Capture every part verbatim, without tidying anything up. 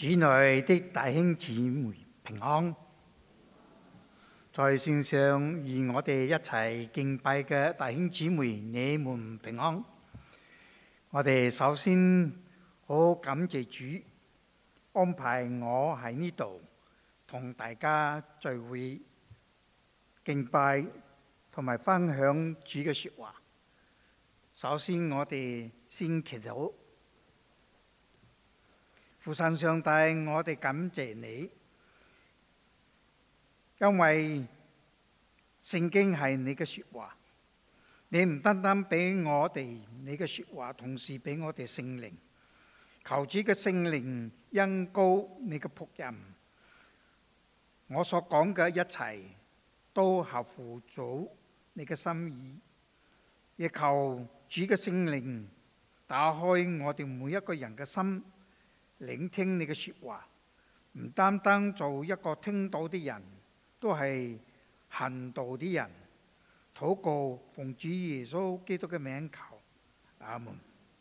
主內的弟兄姊妹平安，在線上與我哋一齊敬拜嘅弟兄姊妹，你們平安。我哋首先好感謝主安排我喺呢度同大家聚會敬拜同埋分享主嘅說話。首先我哋先祈禱。父神上帝，我哋感謝你，因為聖經係你嘅說話，你唔單單俾我哋你嘅說話，同時俾我哋聖靈。求主嘅聖靈恩膏你嘅僕人，我所講嘅一切都合乎主你嘅心意。亦求主嘅聖靈打開我哋每一個人嘅心，聆聽你嘅說話，唔單單做一個聽到啲人，都係行道啲人。禱告奉主耶穌基督嘅名求，阿門。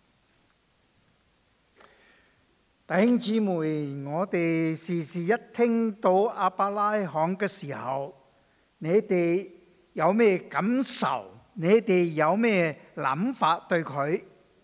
弟兄姊妹，我哋時時一聽到亞伯拉罕嘅時候，你哋有咩感受？你哋有咩諗法對佢？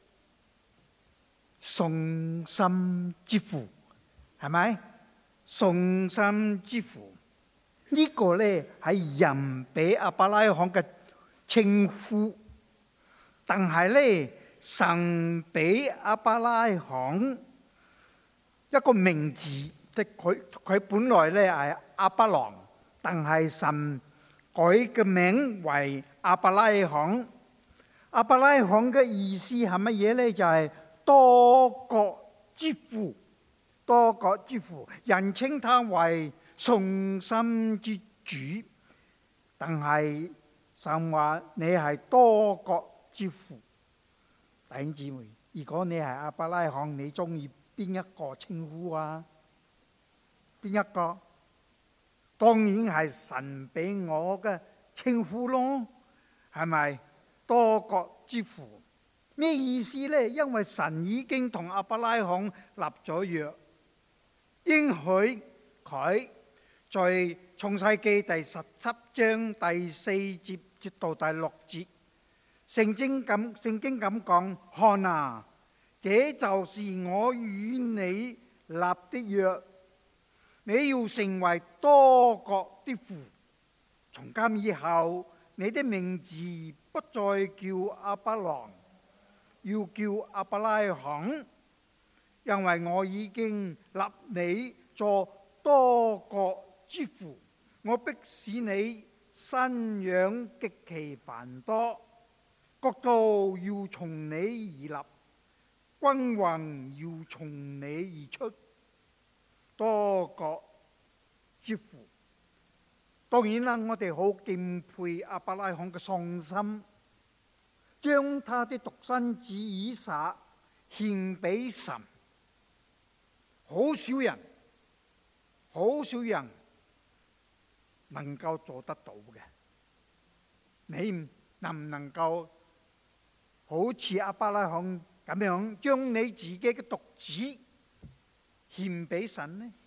信心之父，係咪？信心之父呢個呢係人俾亞伯拉罕嘅稱呼，但係呢神俾亞伯拉罕一個名字，即佢佢本來呢係亞伯蘭，但係神改嘅名為亞伯拉罕。亞伯拉罕嘅意思係乜嘢呢？就係、是多國之父，多國之父，人稱他為信心之主。但係神話你係多國之父。弟兄姊妹，如果你係亞伯拉罕，你中意邊一個稱呼啊？邊一個？當然係神俾我嘅稱呼咯，係咪？多國之父。咩意思呢？因為神已經同亞伯拉罕立咗約，應許佢在創世記第十七章第四節至到第六節，聖經咁聖經咁講：看啊，這就是我與你立的約，你要成為多國的父。從今以後，你的名字不再叫亞伯蘭，要叫亞伯拉罕，因為我已經立你作多國之父。我必使你生養極其繁多，國度要從你而立，君王要從你而出，多國之父。當然啦，我哋好敬佩亞伯拉罕嘅信心，將他的獨生子以撒獻俾神。好少人，好少人能夠做得到嘅。你能唔能夠好似亞伯拉罕咁樣，將你自己嘅獨子獻俾神呢？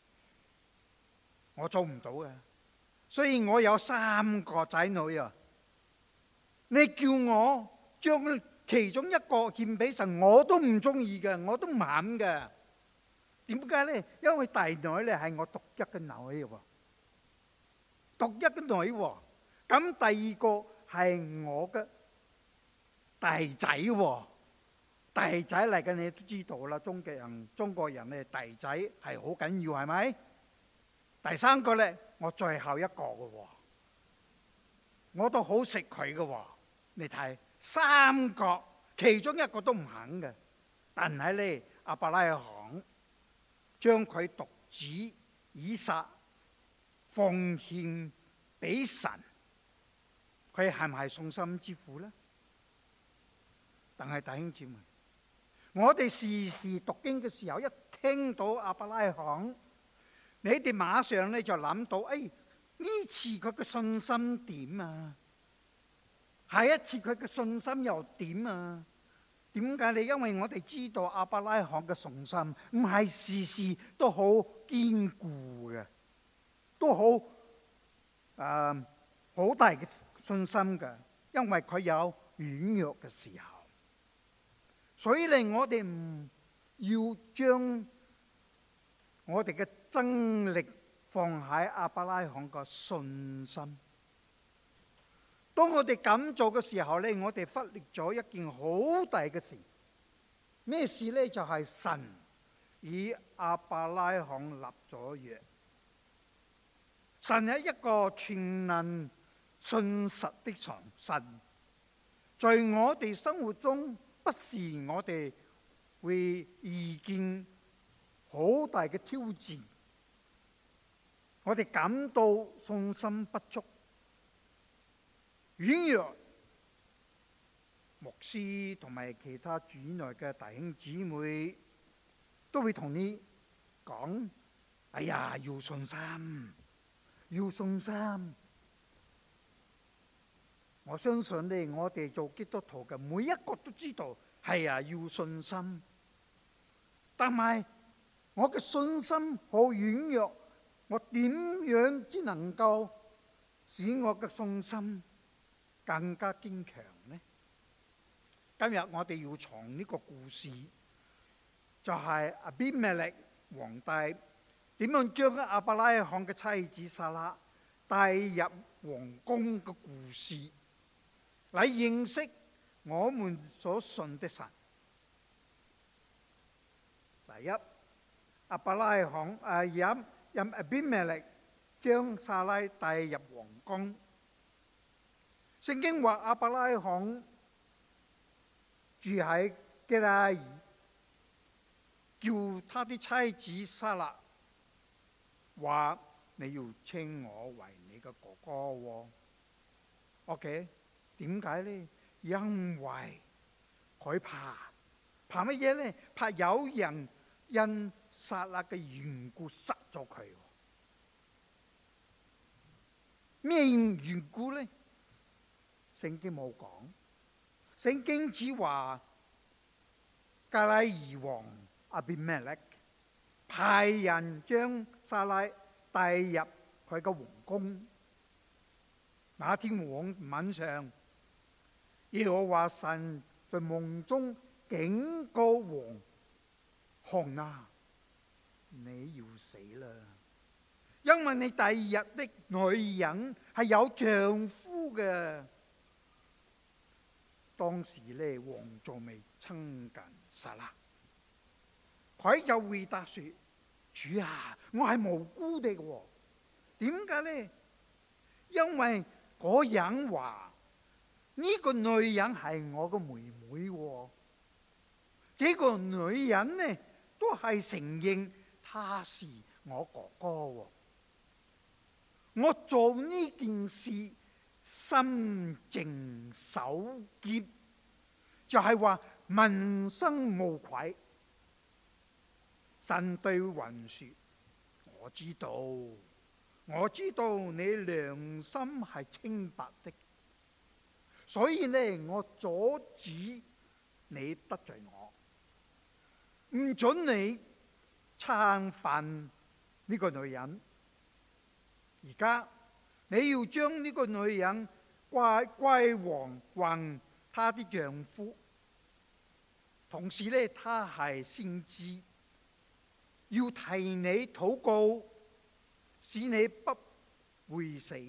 我做唔到嘅。雖然我有三個仔女啊，你叫我將其中一個獻俾神，我都唔中意嘅，我都唔肯嘅。點解呢？因為大女咧係我獨一嘅女喎，獨一嘅女喎。咁第二個係我嘅大仔喎，大仔嚟嘅你都知道啦。中國人，中國人咧大仔係好緊要，係咪？第三個咧，我最後一個嘅喎，我都好錫佢嘅喎。你睇三個，其中一個都唔肯嘅，但係咧亞伯拉罕將佢獨子以撒奉獻俾神，佢係唔係信心之父呢？但係弟兄姊妹，我哋時時讀經嘅時候，一聽到亞伯拉罕，你哋馬上咧就諗到，誒呢次佢嘅信心點啊？下一次佢嘅信心又點啊？ 點解呢？因為我哋知道亞伯拉罕嘅信心唔係事事都好堅固嘅，都好誒好大嘅信心嘅，因為佢有軟弱嘅時候。所以咧，我哋唔要將我哋嘅精力放喺亞伯拉罕嘅信心。當我哋咁做嘅時候咧，我哋忽略咗一件好大嘅事。咩事咧？就係神與亞伯拉罕立咗約。神係一個全能信實的神，在我哋生活中，不是我哋會遇見好大嘅挑戰，我哋感到信心不足、軟弱，牧師同埋其他主內嘅弟兄姊妹都會同你講：哎呀，要信心，要信心。我相信咧，我哋做基督徒嘅每一個都知道，係啊，要信心。但係我嘅信心好軟弱，我點樣先能夠使我嘅信心更加堅強呢？今日我哋要從呢個故事，就係亞比米勒皇帝點樣將亞伯拉罕嘅妻子撒拉帶入皇宮嘅故事，嚟認識我們所信的神。第一，亞伯拉罕誒任任亞比米勒將撒拉帶入皇宮。聖經話亞伯拉罕住喺基拉耳，叫他的妻子撒拉話：你要稱我為你嘅哥哥喎。OK， 點解呢？因為佢怕怕乜嘢呢？怕有人因撒拉嘅緣故殺咗佢。咩緣故呢？聖經冇講，聖經只話基拉耳王亞比米勒派人將撒拉帶入佢嘅皇宮。那天晚晚上，耶和華神在夢中警告王：看啊，你要死啦！因為你第二日的女人係有丈夫嘅。當時咧，王仲未親近撒拉，佢就回答說：主啊，我係無辜的喎。點解呢？因為嗰人話呢個女人係我個妹妹喎。這個女人呢，都係承認她是我哥哥喎。我做呢件事心靜手潔，就係話問心無愧。神對雲說：我知道，我知道你良心係清白的，所以呢，我阻止你得罪我，唔准你侵犯呢個女人。而家你要將呢個女人歸歸還還她的丈夫，同時呢，她係先知，要替你禱告，使你不會死。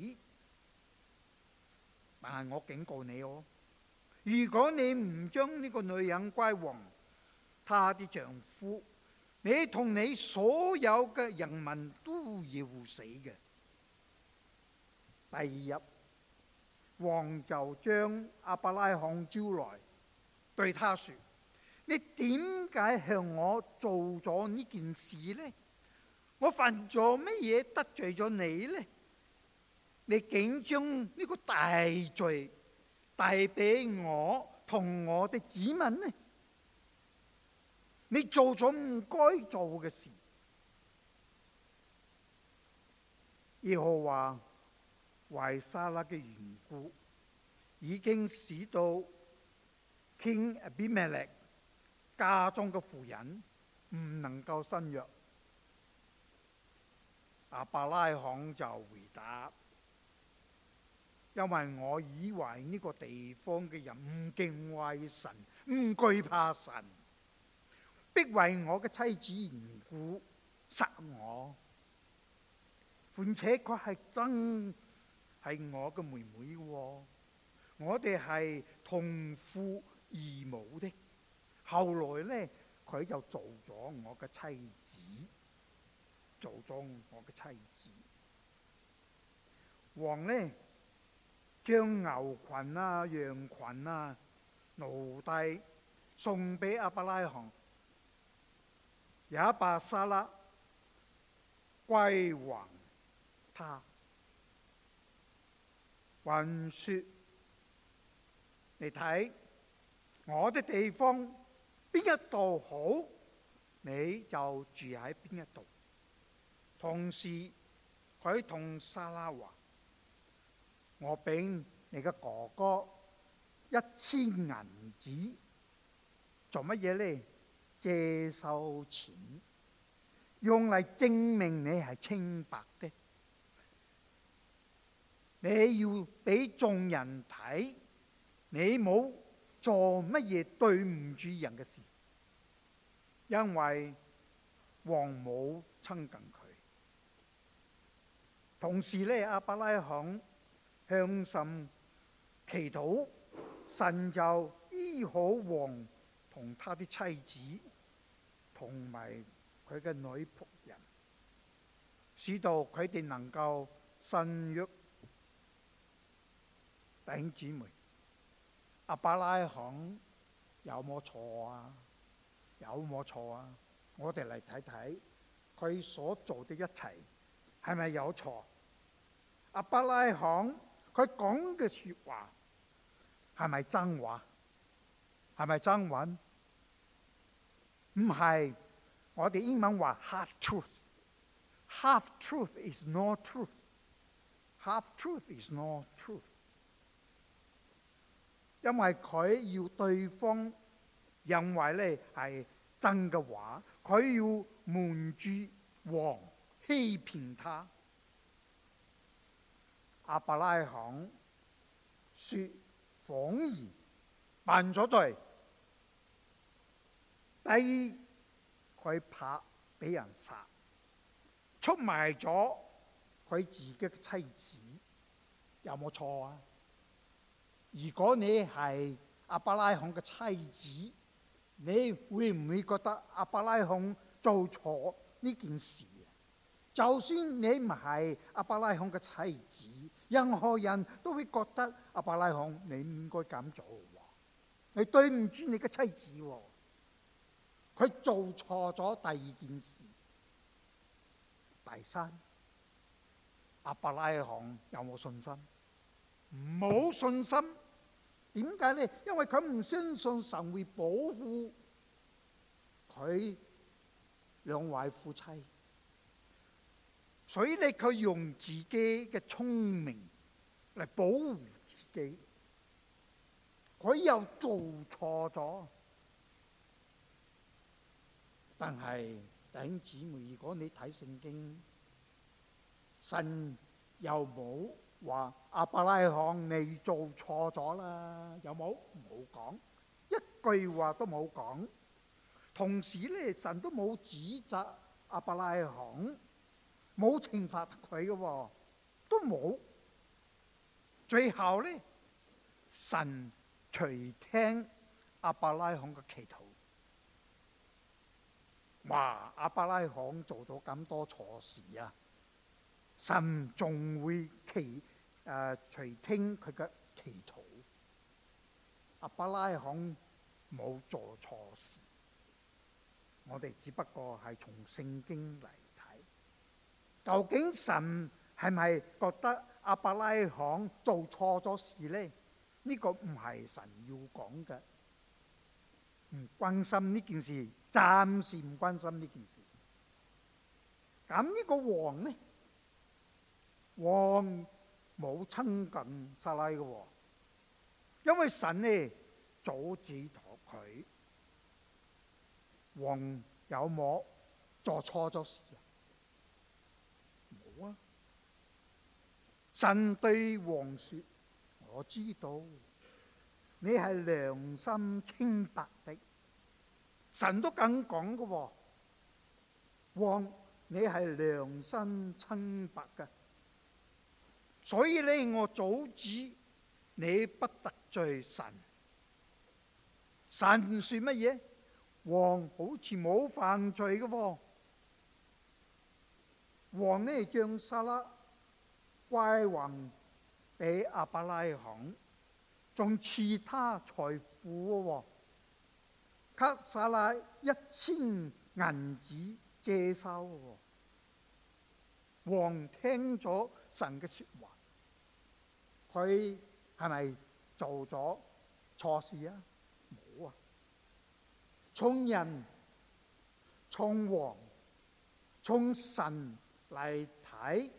但係我警告你哦，如果你唔將呢個女人歸還她的丈夫，你同你所有嘅人民都要死嘅。第二日，王就將亞伯拉罕招來，對他說：你點解向我做咗呢件事呢？我犯咗乜嘢得罪咗你呢？你竟將呢個大罪帶俾我同我的子民呢？你做咗唔該做嘅事。耶和華為撒拉嘅緣故，已經使到 King Abimelech 家中嘅婦人唔能夠生育。亞伯拉罕就回答：因為我以為呢個地方嘅人唔敬畏神，唔懼怕神，必為我嘅妻子緣故殺我。況且佢係真係我嘅妹妹喎，我哋係同父異母的。後來呢，佢就做咗我嘅妻子，做咗我嘅妻子。王呢，將牛群啊、羊群啊、奴隸送俾亞伯拉罕，也把撒拉歸還他，還說：你睇我的地方邊一度好，你就住喺邊一度。同時佢同撒拉話：我俾你嘅哥哥一千銀子，做乜嘢呢？借收錢，用嚟證明你係清白的。你要俾眾人睇，你冇做乜嘢對唔住人嘅事，因為王冇親近佢。同時呢，亞伯拉罕向神祈禱，神就醫好王同他的妻子同埋佢嘅女僕人，使到佢哋能夠生育。弟兄姊妹，亞伯拉罕有冇錯啊？有冇錯啊？我哋嚟睇睇佢所做的一切係咪有錯？亞伯拉罕佢講嘅說話係咪真話？係咪真話？唔係，我哋英文話 half truth。Half truth is not truth. Half truth is not truth。因為佢要對方認為咧係真嘅話，佢要瞞住王，欺騙他。亞伯拉罕說謊言，犯咗罪。第二，佢怕俾人殺，出賣咗佢自己嘅妻子，有冇錯啊？如果你係亞伯拉罕嘅妻子，你會唔會覺得亞伯拉罕做錯呢件事？就算你唔係亞伯拉罕嘅妻子，任何人都會覺得亞伯拉罕你唔應該咁做，你對唔住你嘅妻子。佢做錯咗第二件事。第三，亞伯拉罕有冇信心？冇信心。點解呢？因為佢唔相信神會保護佢兩位夫妻，所以咧佢用自己嘅聰明嚟保護自己。佢又做錯咗，但係弟兄姊妹，如果你睇聖經，神又冇話亞伯拉罕你做錯咗啦，有冇？冇講，一句話都冇講。同時咧，神都冇指責亞伯拉罕，冇懲罰佢嘅，都冇。最後咧，神垂聽亞伯拉罕嘅祈禱。哇！亞伯拉罕做咗咁多錯事啊！神仲會祈誒垂聽佢嘅祈禱。亞伯拉罕冇做錯事，我哋只不過係從聖經嚟睇，究竟神係咪覺得亞伯拉罕做錯咗事呢？呢、這個唔係神要講嘅，唔關心呢件事，暫時唔關心呢件事。咁呢個王呢？王冇親近撒拉嘅，因為神呢阻止佢。王有冇做錯咗事啊？冇啊！神對王說：我知道你係良心清白的。神都咁講嘅喎，王你係良心清白嘅，所以咧我阻止你不得罪神。神說乜嘢？王好似冇犯罪嘅喎。王呢將撒拉歸還俾亞伯拉罕，仲賜他財富喎，給撒拉一千銀子借收喎。王聽咗神嘅說話，佢係咪做咗錯事啊？冇啊！從人、從王、從神嚟睇，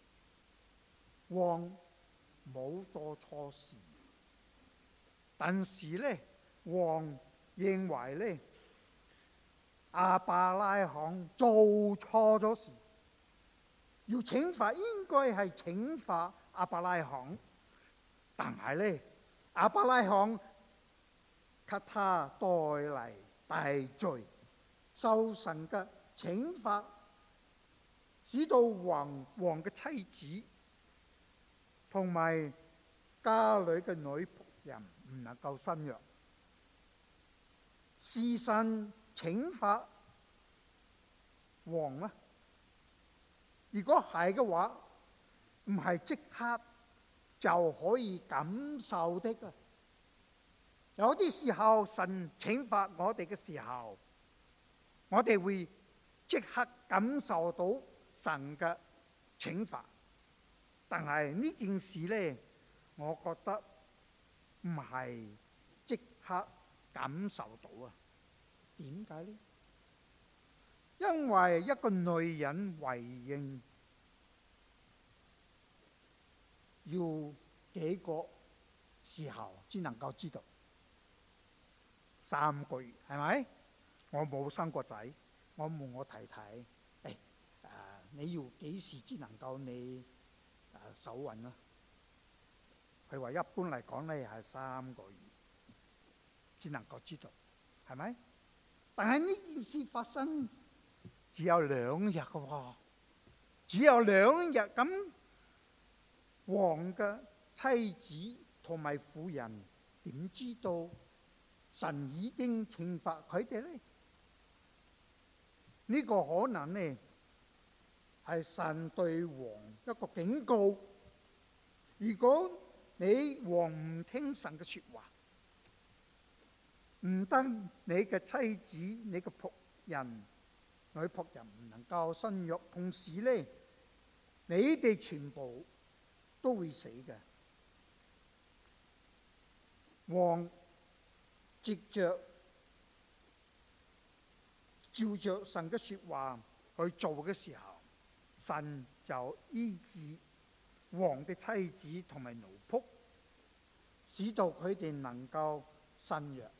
王冇做錯事，但是呢，王認為呢，亞伯拉罕做錯咗事，要懲罰應該係懲罰亞伯拉罕，但係呢，亞伯拉罕給他帶嚟大罪，受神嘅懲罰，使到王王嘅妻子同埋家裏嘅女僕人唔能夠生育。是神懲罰王啦？如果係嘅話，唔係即刻就可以感受的啊！有啲時候神懲罰我哋嘅時候，我哋會即刻感受到神嘅懲罰，但係呢件事呢，我覺得唔係即刻感受到啊。點解呢？因為一個女人懷孕要幾個時候先能夠知道？三個月係咪？我冇生過仔，我問我太太：誒、哎啊，你要幾時先能夠你誒受孕啊？佢話一般嚟講咧係三個月先能夠知道，係咪？但係呢件事發生只有兩日嘅喎，只有兩日咁，王嘅妻子同埋婦人點知道神已經懲罰佢哋呢？呢、這個可能呢係神對王一個警告。如果你王唔聽神嘅說話，唔得你嘅妻子、你嘅僕人、女僕人唔能夠生育，同時呢，你哋全部都會死嘅。王接着照着神嘅說話去做嘅時候，神就醫治王嘅妻子同埋奴僕，使到佢哋能夠生育。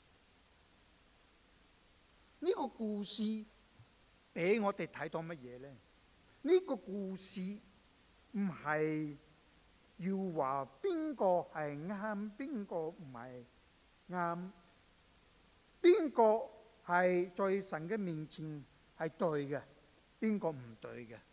呢個故事俾我哋睇到乜嘢呢？呢個故事唔係要話邊個係啱，邊個唔係啱，邊個係在神嘅面前係對嘅，邊個唔對嘅？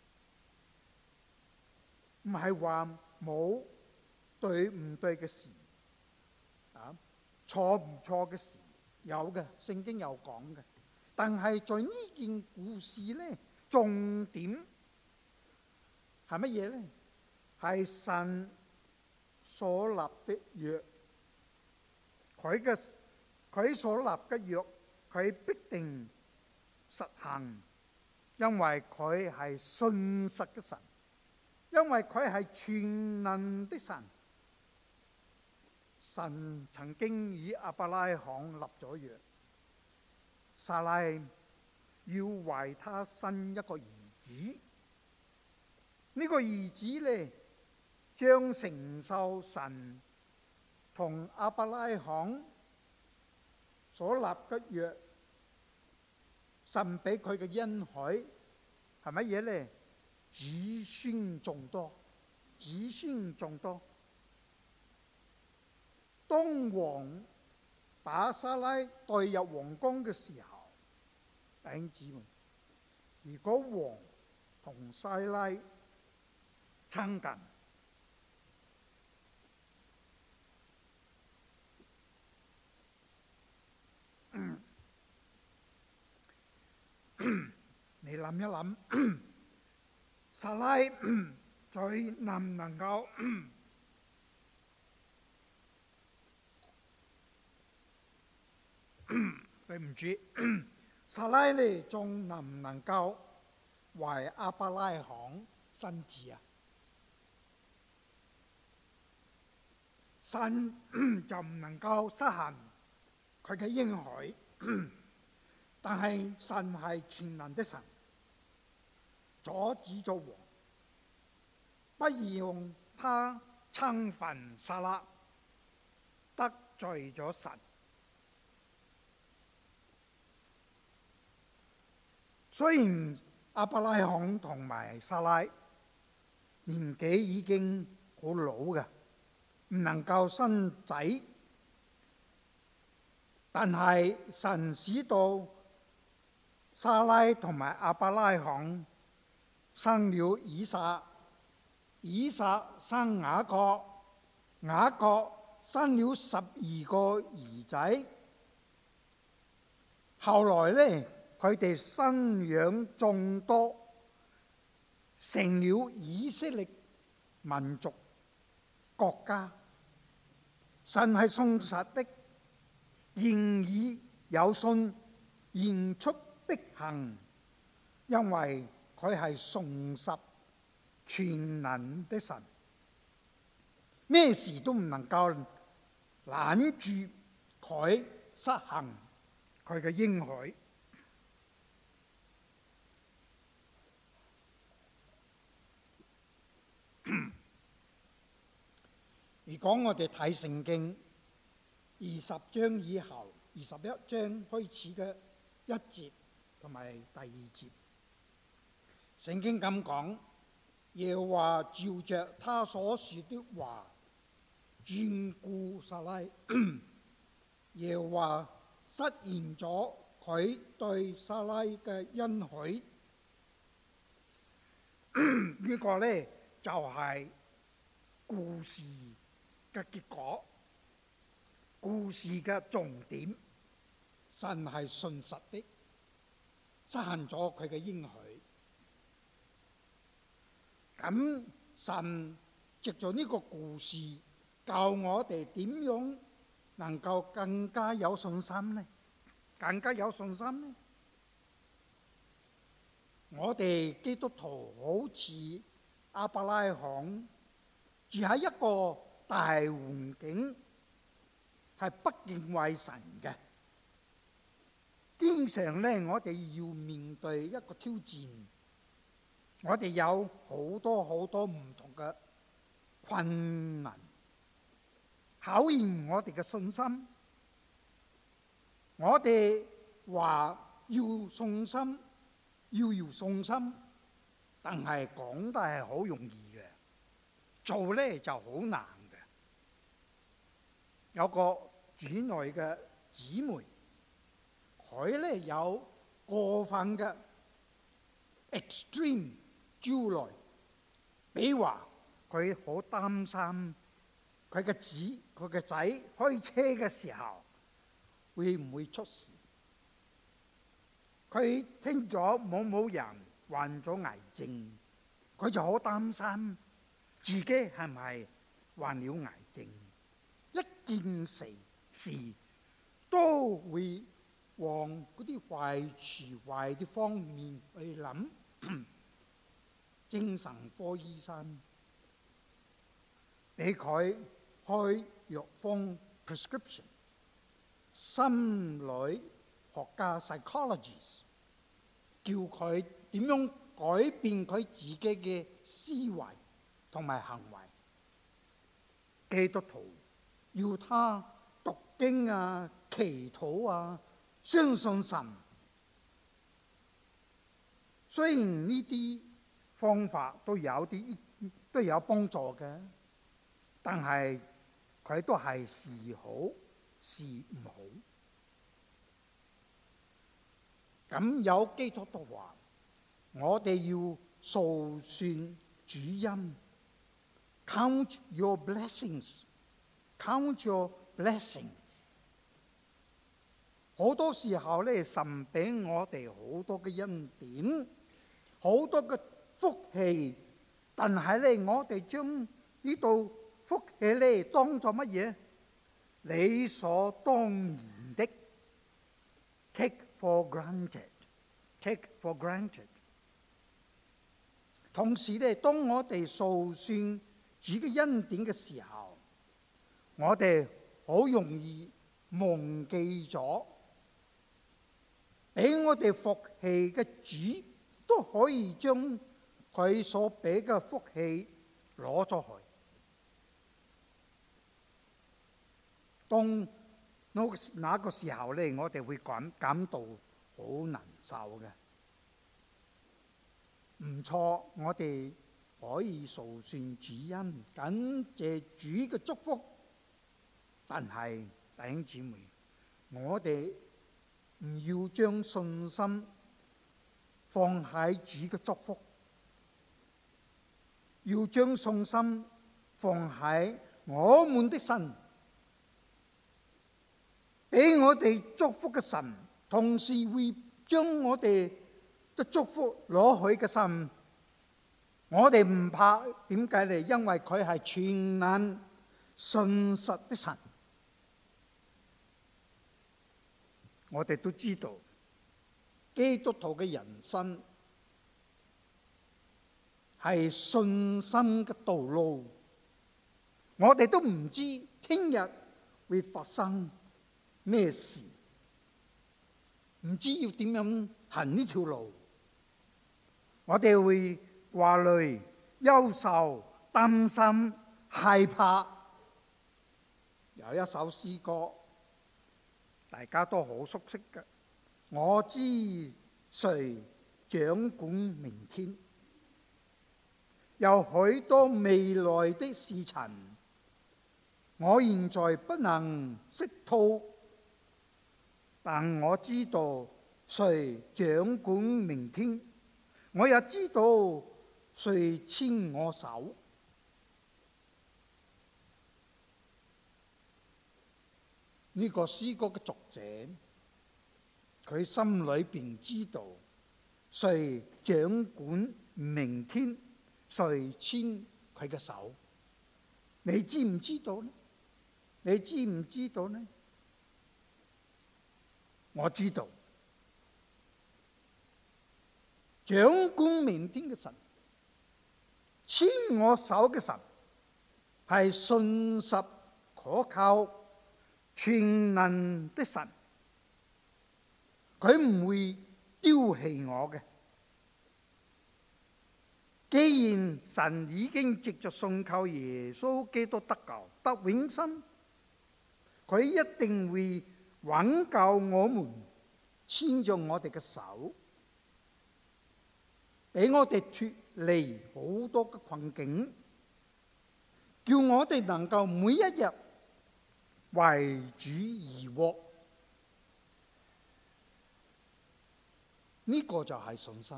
唔係話冇對唔對嘅事，啊，錯唔錯嘅事有嘅，聖經有講嘅。但係在呢件故事呢，重點係乜嘢呢？係神所立的約，佢嘅佢所立嘅約，佢必定實行，因為佢係信實嘅神，因為佢係全能的神。神曾經與亞伯拉罕立咗約，撒拉要為他生一個兒子，呢、這個兒子呢，將承受神同亞伯拉罕所立嘅約，神俾佢嘅恩許係乜嘢呢？子孫眾多，子孫眾多。當王把撒拉帶入皇宮嘅時候，弟兄姊妹，如果王同撒拉親近，嗯、你諗一諗，撒拉再能唔能夠對唔住，撒拉呢仲能唔能夠為亞伯拉罕生子啊？神就唔能夠實行佢嘅應許，但係神係全能的神，阻止咗王，不讓他親近撒拉，得罪咗神。雖然亞伯拉罕同埋撒拉年紀已經好老嘅，唔能夠生仔，但係神使到撒拉同埋亞伯拉罕生了以撒，以撒生雅各，雅各生了十二個兒仔。後來呢，佢哋生養眾多，成了以色列民族國家。神係信實的，言語有信，言出必行，因為佢係信實全能的神，咩事都唔能夠攔住佢實行佢嘅應許。如果我哋睇聖經二十章以後，二十一章開始嘅一節同埋第二節，聖經咁講，耶和華照着他所說的話眷顧撒拉，耶和華實現咗佢對撒拉嘅恩許。呢個呢，就係故事嘅結果，故事嘅重點。神係信實的，實行咗佢嘅應許。咁神藉咗呢個故事教我哋點樣能夠更加有信心呢？更加有信心呢？我哋基督徒好似亞伯拉罕住喺一個大環境，係不敬畏神嘅。經常呢，我哋要面對一個挑戰，我哋有好多好多唔同嘅困難，考驗我哋嘅信心。我哋話要信心，要要信心，但係講得係好容易嘅，做呢就好難嘅。有個主內嘅姊妹，佢呢有過分嘅 extreme 焦慮，比如話佢好擔心佢嘅子佢嘅仔開車嘅時候會唔會出事？佢聽咗某某人患咗癌症，佢就好擔心自己係咪患了癌症。一件事事都會往嗰啲壞處壞啲方面去諗。精神科醫生俾佢開藥方 prescription， 心理學家 psychologist 叫佢點樣改變佢自己嘅思維同埋行為。基督徒要他獨經啊、祈禱啊、相信神。雖然呢啲方法都有啲都有幫助嘅，但係佢都係時好時唔好。咁有基督徒話，我哋要數算主恩 ，count your blessings，count your blessing。好多時候咧，神俾我哋好多嘅恩典，好多嘅福氣，但係咧，我哋將呢度福氣咧當作乜嘢？理所當然的 ，take for granted，take for granted。同時咧，當我哋數算主嘅恩典嘅時候，我哋好容易忘記咗，俾我哋福氣嘅主都可以將佢所俾嘅福氣攞咗去。當那個時候咧，我哋會感感到好難受嘅。唔錯，我哋可以數算主恩，感謝主嘅祝福。但係弟兄姊妹，我哋唔要將信心放喺主嘅祝福，要將信心放喺我們的神，俾我哋祝福嘅神，同時會將我哋嘅祝福攞去嘅神，我哋唔怕。點解呢？因為佢係全能信實的神。我哋都知道，基督徒嘅人生係信心嘅道路。我哋都唔知聽日會發生咩事，唔知要點樣行呢條路。我哋會掛慮、憂愁、擔心、害怕。有一首詩歌，大家都好熟悉嘅，我知誰掌管明天。有許多未來的事情，我現在不能識透，但我知道誰掌管明天。我也知道誰牽我手。呢個詩歌嘅作者，佢心裏邊知道誰掌管明天，誰牽佢嘅手。你知唔知道呢？你知唔知道呢？我知道。掌管明天嘅神，牽我手嘅神，係信實可靠、全能的神。佢唔會丟棄我嘅。既然神已經藉着信靠耶穌基督得救得永生，佢一定會挽救我們，牽着我哋嘅手，俾我哋脫離好多嘅困境，叫我哋能夠每一日為主而活。呢個就係信心。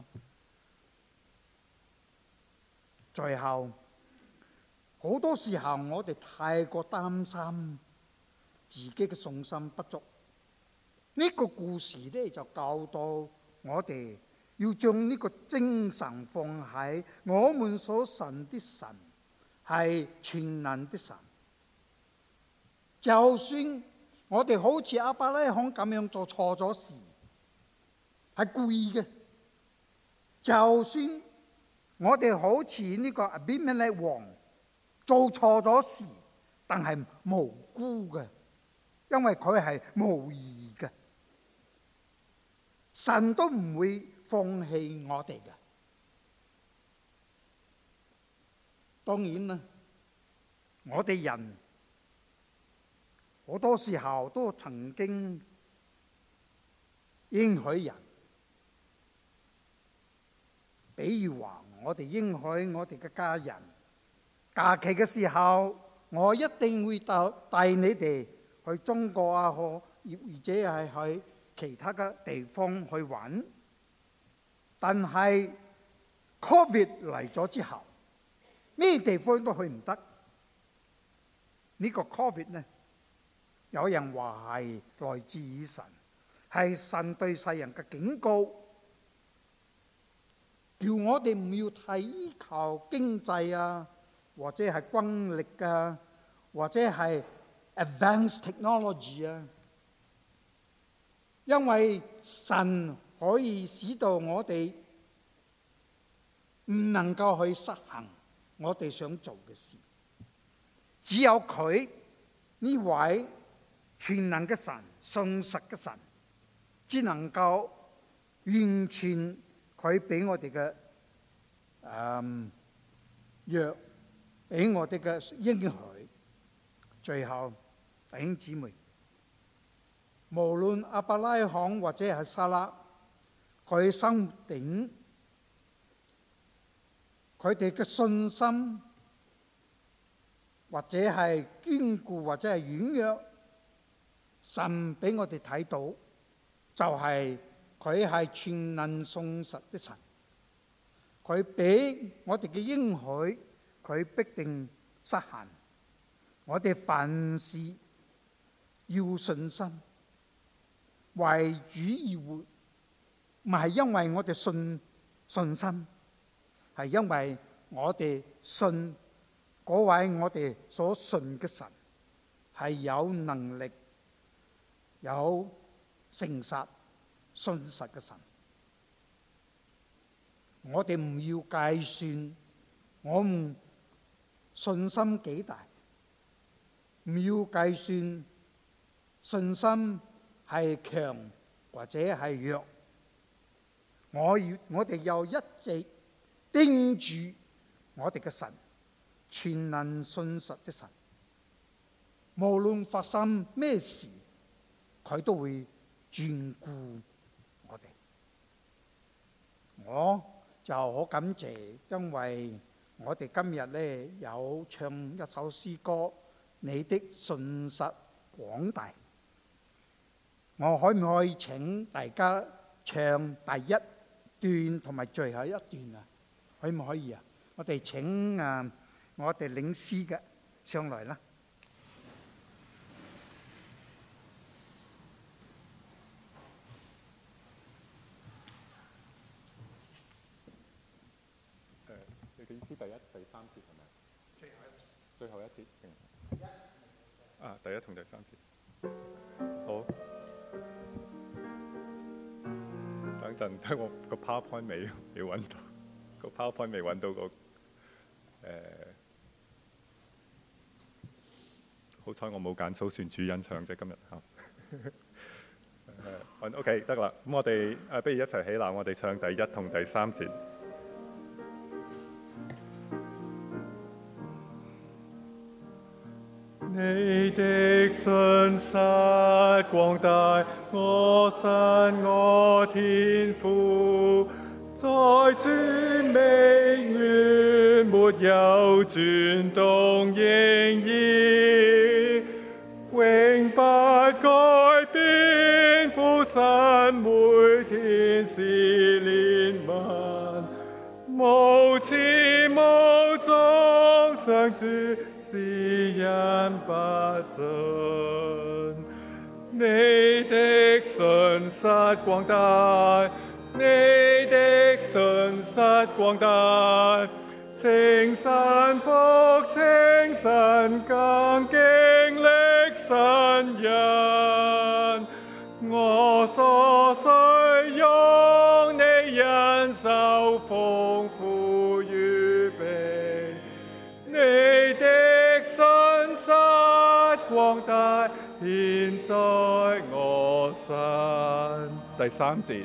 最後，好多時候我哋太過擔心自己嘅信心不足。呢個故事咧就教導我哋要將呢個精神放喺我們所信的神係全能的神。就算我哋好似亞伯拉罕咁樣做錯咗事，係故意嘅；就算我哋好似呢個亞比米勒王做錯咗事，但係無辜嘅，因為佢係無義嘅，神都唔會放棄我哋嘅。當然啦，我哋人好多時候都曾經應許人，比如話我哋應許我哋嘅家人，假期嘅時候，我一定會帶帶你哋去中國啊，或或者係去其他嘅地方去玩。但係 Covid 嚟咗之後，咩地方都去唔得。呢個 Covid 呢，有人話係來自於神，係神對世人嘅警告，叫我哋唔要太依靠經濟啊，或者係軍力啊，或者係 advanced technology 啊，因為神可以使到我哋唔能夠去實行我哋想做嘅事，只有佢呢位全能嘅神、信實嘅神，只能夠完全佢俾我哋嘅誒約，俾我哋嘅應許。最後，弟兄姊妹，無論亞伯拉罕或者係撒拉，佢生頂，佢哋嘅信心或者係堅固或者係軟弱，神俾我哋睇到，就係佢係全能信實的神。佢俾我哋嘅應許，佢必定實行。我哋凡事要信心，為主而活，唔係因為我哋信信心，係因為我哋信嗰位我哋所信嘅神係有能力、有誠實、信實嘅神。我哋唔要計算我唔信心幾大，唔要計算信心係強或者係弱。我要我哋又一直盯住我哋嘅神，全能信實的神。無論發生咩事，佢都會眷顧我哋。我就好感謝，因為我哋今日咧有唱一首詩歌，你的信實廣大。我可唔可以請大家唱第一段同埋最後一段啊？可唔可以啊？我哋請啊，我哋領詩嘅上來啦。 誒，你嘅意思第一、第三節係咪？最後一節。最後一節。啊，第一同第三節。好。等陣，等我個 PowerPoint 未未揾到，個 PowerPoint 未揾到個誒。好彩我冇揀數算主音唱啫，今日嚇。誒，OK 得啦。咁我哋誒，不如一齊起立，我哋唱第一同第三節。你的信實廣大，我神我天父，在主永遠沒有轉動影兒，永不改變，父神每天是憐憫，無始無終，上主是恩不盡。你的信實廣大，你的信實廣大，情神復情神更經歷神人，我所需用你恩手豐富預備，你的信實廣大現在我身。第三節，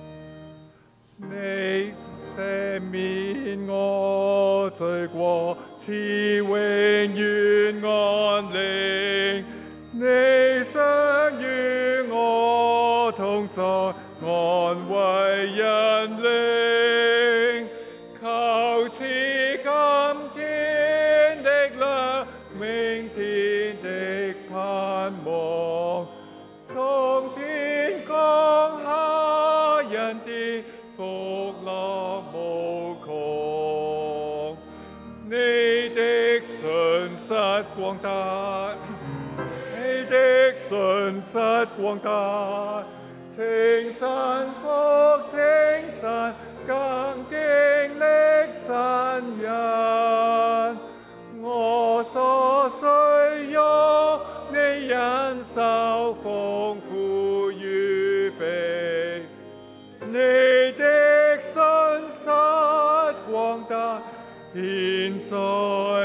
你赦免我罪過，賜永遠安寧， 你想與我同在，安慰人靈，求賜今天的力，明天的盼望，從天降下恩典，福樂無窮。你的信實廣大，你的信實廣大，清晨復清晨，更經歷新人。我所需用，你恩手豐富預備，你的信實廣大，現在